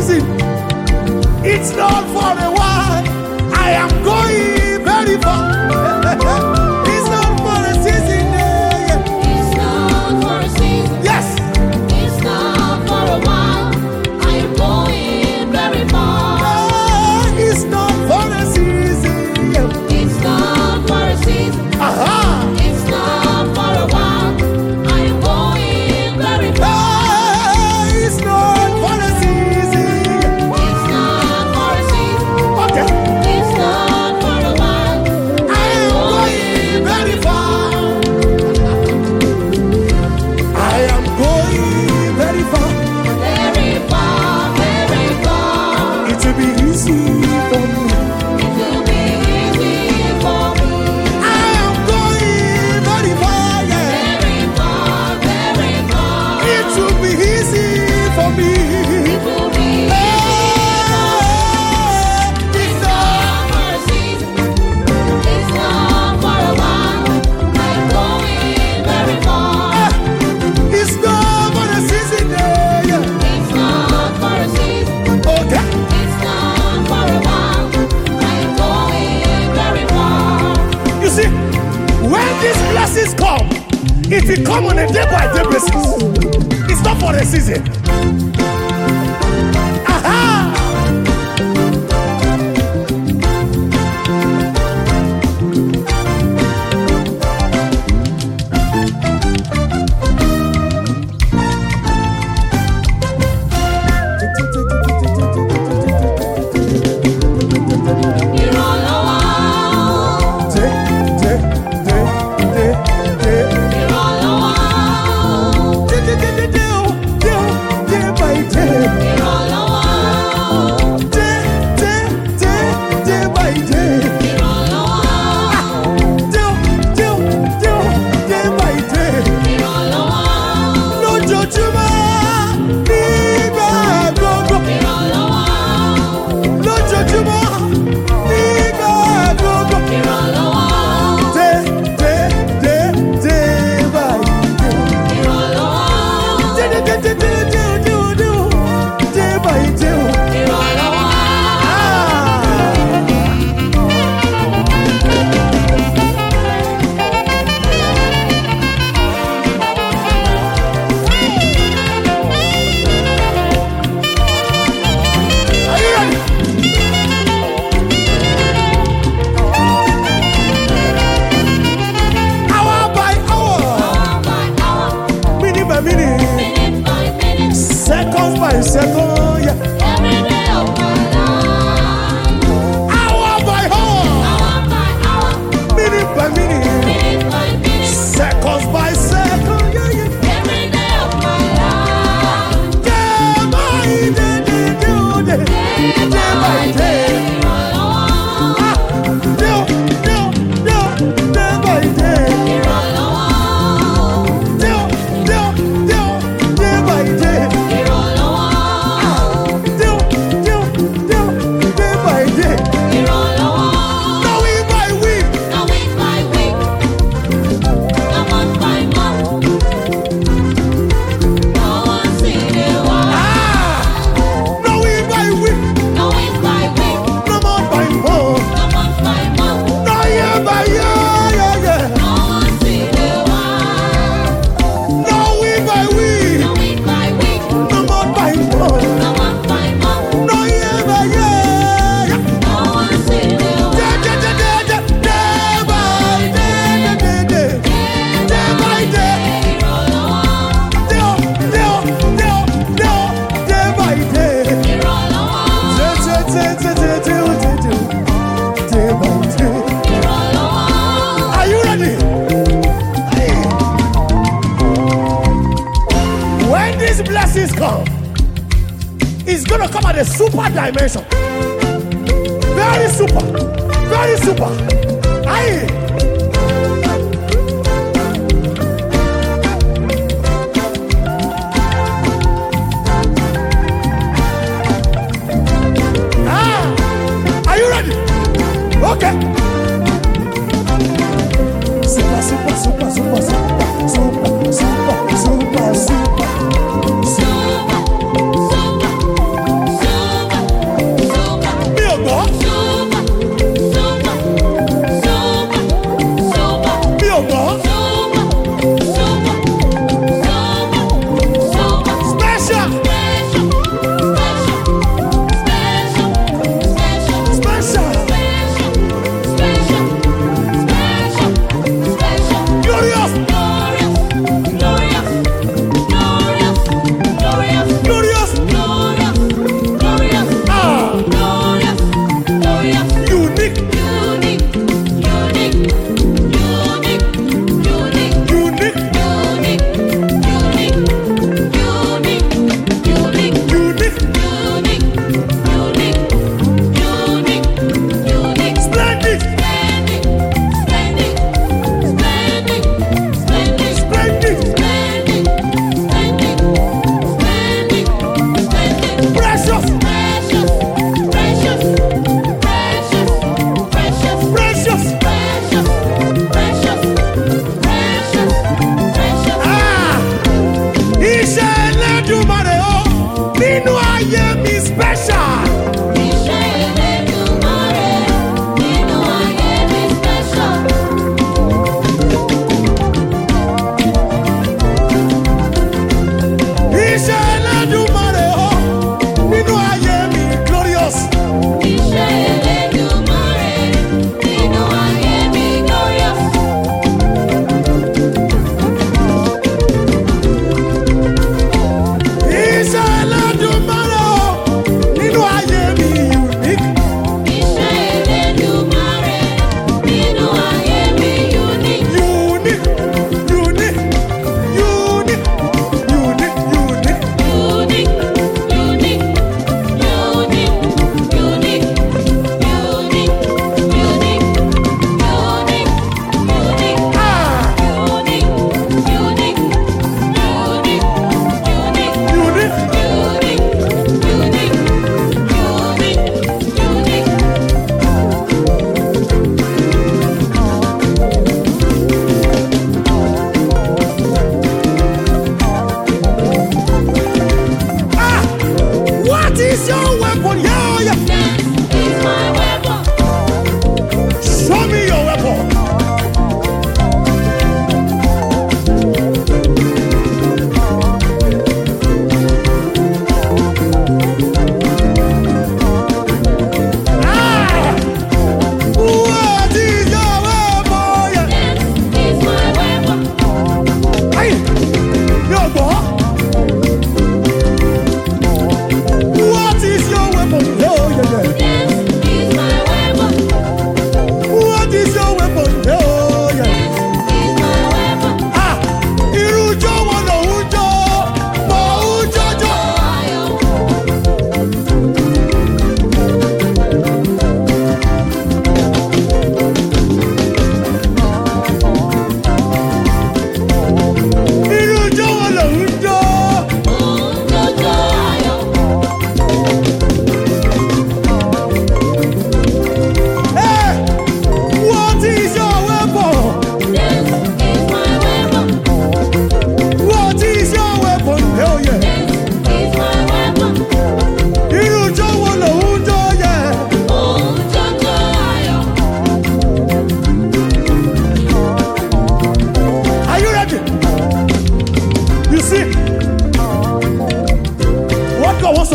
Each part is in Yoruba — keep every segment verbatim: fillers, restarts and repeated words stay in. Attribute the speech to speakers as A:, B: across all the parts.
A: season. It's not for a while. I am going very far. It's not for a season. Yeah.
B: It's not for a season.
A: Yes.
B: It's not for a while. I am going very far.
A: Ah, it's not for a season. Yeah.
B: It's not for a season.
A: Aha.
B: It's not for a while. I am going very far.
A: Ah, it's not for a season.
B: It's not for a season.
A: Okay.
B: It's not for a while.
A: I am going very far. I am going very far.
B: Very far, very far.
A: It will be easy for me.
B: It will be easy for me.
A: I am going very far. Yeah.
B: Very far, very far.
A: It will be easy for me.
B: It will be
A: Hey, it's
B: It's
A: not.
B: not for a season. It's not for a while. I'm going very far.
A: It's not for the season. Yeah.
B: It's not for a season.
A: Okay.
B: It's not for a while. I'm going very far.
A: You see, when these blessings come, it will come on a day by day basis. It's not for the season. Aha!
B: Ìrànlọ́wọ́,
A: Day, day, day, day, day.
B: ìrànlọ́wọ́,
A: Day, day, day, day, day, oh, day, oh, day by day.
B: ìrànlọ́wọ́,
A: Day, day, day, day by day.
B: ìrànlọ́wọ́,
A: Day, oh, day, oh, day, oh, day by day.
B: ìrànlọ́wọ́,
A: Lójoojúmọ́, nígbà gbogbo.
B: ìrànlọ́wọ́,
A: Lójoojúmọ́, nígbà gbogbo.
B: ìrànlọ́wọ́,
A: Day, day, day, day by day.
B: ìrànlọ́wọ́,
A: Day, day, day, day, day, day, day, day, day by day.
B: ìrànlọ́wọ́.
A: Are you ready? Hour by hour,
B: Hour by hour,
A: minute by minute,
B: minute by minute,
A: seconds by second, yeah.
B: every day of my life.
A: Hour by hour,
B: Hour by hour,
A: minute by minute,
B: minute by minute,
A: seconds by second, yeah, yeah.
B: every day of my life.
A: Day by day, day, day, day,
B: Day
A: day by day.
B: ìrànlọ́wọ́,
A: Ah, day, day, day, day by day.
B: ìrànlọ́wọ́,
A: Day, day, day, day by day.
B: ìrànlọ́wọ́,
A: Day, day, day, day by day.
B: ìrànlọ́wọ́.
A: No week by week.
B: Now week by week, now month by month. No one see the one.
A: Ah, no week by week.
B: Now week by week,
A: No month by month.
B: now month by month.
A: No year by year. Yeah, yeah.
B: No one see the one.
A: No week by week.
B: Now week by week,
A: No month by month.
B: now month by month.
A: No year by year. Yeah.
B: No one see the
A: Day,
B: one.
A: day, day, day, day, day by day, day, day, day. Day by day.
B: Ìrànlọ́wọ́,
A: Day, day, day, day, day by day.
B: ìrànlọ́wọ́,
A: Day, day, day, day, day, day, day, day. Day by day.
B: ìrànlọ́wọ́.
A: Are you ready? Hey. When these blessings come, it's gonna come at a super dimension. Very super. Very super. Aye. Ah, are you ready? Okay. Super, super, super, super, super, super, super, super, super.
B: Super, super,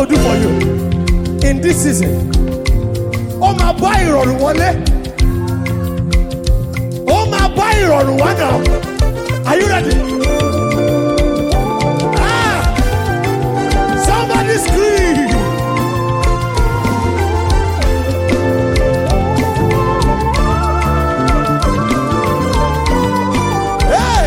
A: to do for you in this season. Ó máa bá ìrọ̀rùn wọlé. Ó máa bá ìrọ̀rùn wá náà. Are you ready? Ah! Somebody scream. Hey!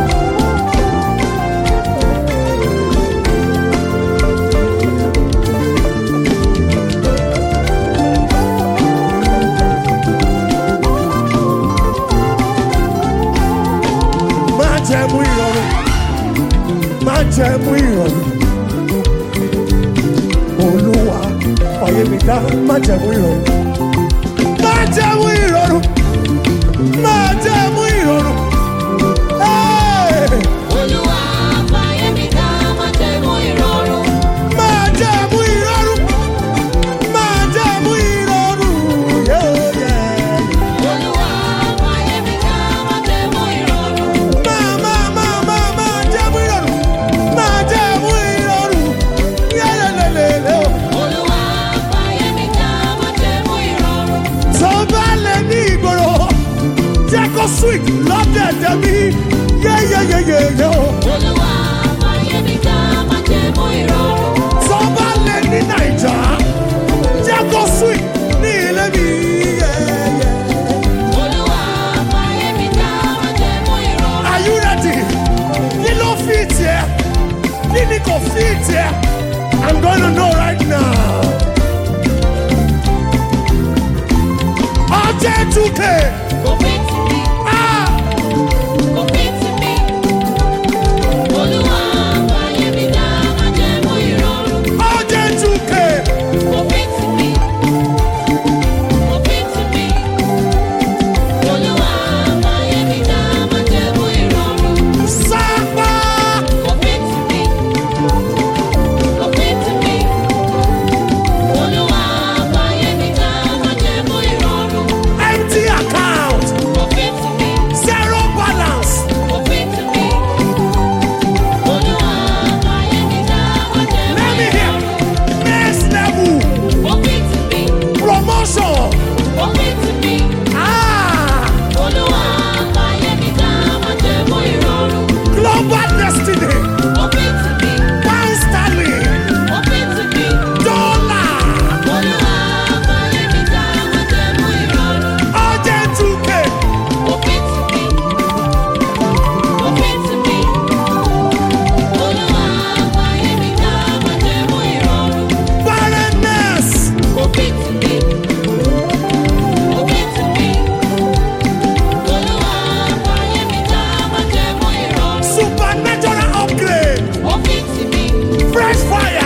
A: Máa jẹ mú ìrọ̀rùn. Máa jẹ mú ìrọ̀rùn. Olúwa fàyè mi dá máa jẹ mú ìrọ̀rùn. Máa jẹ mú ìrọ̀rùn. Máa jẹ mú ìrọ̀rùn. Hey!
B: Olúwa fàyè mi dá májẹ̀mú ìrọ̀rùn.
A: Máa jẹ mú ìrọ̀rùn. Máa jẹ mú ìrọ̀rùn. Yeah, yeah.
B: Olúwa fàyè mi dá májẹ̀mú ìrọ̀rùn.
A: Máa máa máa máa máa jẹ mú ìrọ̀rùn. Máa jẹ mú ìrọ̀rùn. Yẹ́lẹ́lẹ́lẹ́lẹ́ o.
B: Olúwa fàyè mi dá májẹ̀mú ìrọ̀rùn.
A: Tó bá lè ní ìgboro, jẹ́ kó sweet lọ́dẹ̀dẹ̀ mi. Yẹ́yẹ́yẹ́yẹ́ o.
B: Olúwa fàyè mi dá májẹ̀mú ìrọ̀rùn.
A: Tó bá lè ní Naija, jẹ́ kó sweet ní ilé mi. Yẹ́yẹ́.
B: Olúwa fàyè mi dá májẹ̀mú ìrọ̀rùn.
A: Are you ready? Kí ló fi tiẹ̀? Kí ni kò fi tiẹ̀? I'm going to know right now. Ọjẹ́ two K.
B: Kò fi tì mí,
A: Ah!
B: kò fi tì mí. Olúwa fàyè mi dá májẹ̀mú ìrọ̀rùn.
A: Ọjẹ́ two K.
B: Kò fi tì mí, kò fi tì mí. Olúwa fàyè mi dá májẹ̀mú ìrọ̀rùn.
A: Sápá.
B: Kò fi tì mí, kò fi tì mí. Olúwa fàyè mi dá májẹ̀mú ìrọ̀rùn.
A: Empty account.
B: Kò fi tì mí,
A: Zero balance.
B: kò fi tì mí. Olúwa fàyè mi dá májẹ̀mú
A: Let me hear.
B: ìrọ̀rùn.
A: Next level.
B: Kò fi tì mí,
A: Promotion.
B: kò fi tì mí.
A: Ah!
B: Olúwa fàyè mi dá májẹ̀mú ìrọ̀rùn.
A: Global destiny.
B: Kò fi tì mí,
A: Pound sterling.
B: kò fi tì mí.
A: Dollar.
B: Olúwa fàyè mi dá májẹ̀mú ìrọ̀rùn.
A: Ọjẹ́ two K.
B: Kò fi tì mí, kò fi tì mí. Olúwa fàyè mi dá májẹ̀mú ìrọ̀rùn.
A: Barrenness.
B: Kò fi tì mí, kò fi tì mí. Olúwa fàyè mi dá májẹ̀mú ìrọ̀rùn.
A: Supernatural upgrade.
B: Kò fi tì mí,
A: Fresh fire.